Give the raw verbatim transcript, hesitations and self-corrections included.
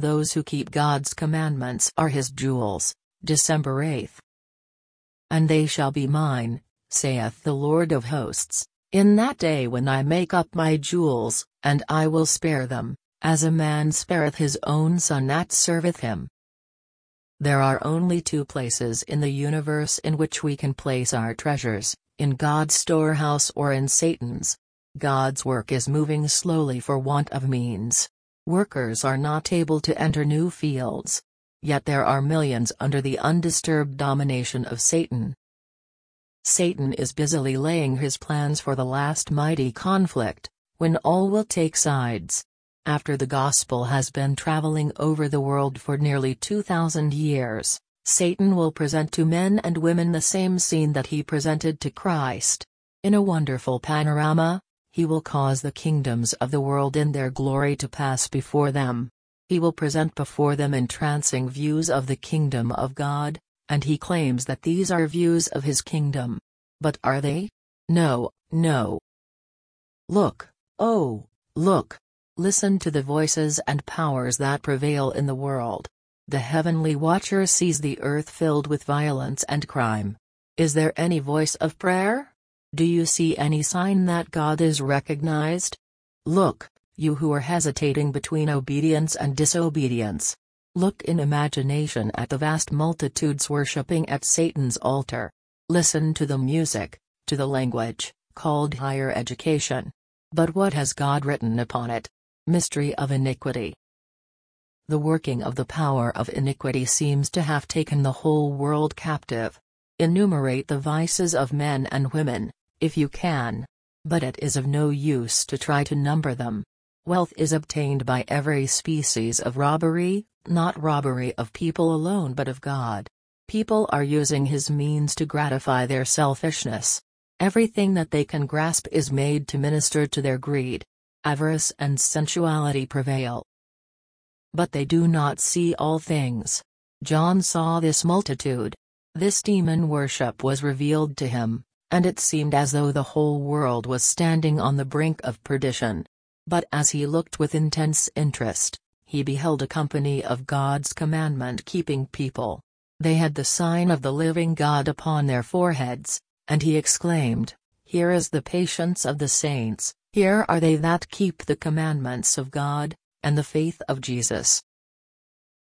Those who keep God's commandments are his jewels. December eighth. And they shall be mine, saith the Lord of hosts, in that day when I make up my jewels, and I will spare them, as a man spareth his own son that serveth him. There are only two places in the universe in which we can place our treasures, in God's storehouse or in Satan's. God's work is moving slowly for want of means. Workers are not able to enter new fields. Yet there are millions under the undisturbed domination of Satan. Satan is busily laying his plans for the last mighty conflict, when all will take sides. After the gospel has been traveling over the world for nearly two thousand years, Satan will present to men and women the same scene that he presented to Christ. In a wonderful panorama, he will cause the kingdoms of the world in their glory to pass before them. He will present before them entrancing views of the kingdom of God, and he claims that these are views of his kingdom. But are they? No, no. Look, oh, look. Listen to the voices and powers that prevail in the world. The heavenly watcher sees the earth filled with violence and crime. Is there any voice of prayer? Do you see any sign that God is recognized? Look, you who are hesitating between obedience and disobedience. Look in imagination at the vast multitudes worshipping at Satan's altar. Listen to the music, to the language, called higher education. But what has God written upon it? Mystery of iniquity. The working of the power of iniquity seems to have taken the whole world captive. Enumerate the vices of men and women, if you can. But it is of no use to try to number them. Wealth is obtained by every species of robbery, not robbery of people alone but of God. People are using his means to gratify their selfishness. Everything that they can grasp is made to minister to their greed. Avarice and sensuality prevail. But they do not see all things. John saw this multitude. This demon worship was revealed to him, and it seemed as though the whole world was standing on the brink of perdition. But as he looked with intense interest, he beheld a company of God's commandment-keeping people. They had the sign of the living God upon their foreheads, and he exclaimed, "Here is the patience of the saints, here are they that keep the commandments of God, and the faith of Jesus."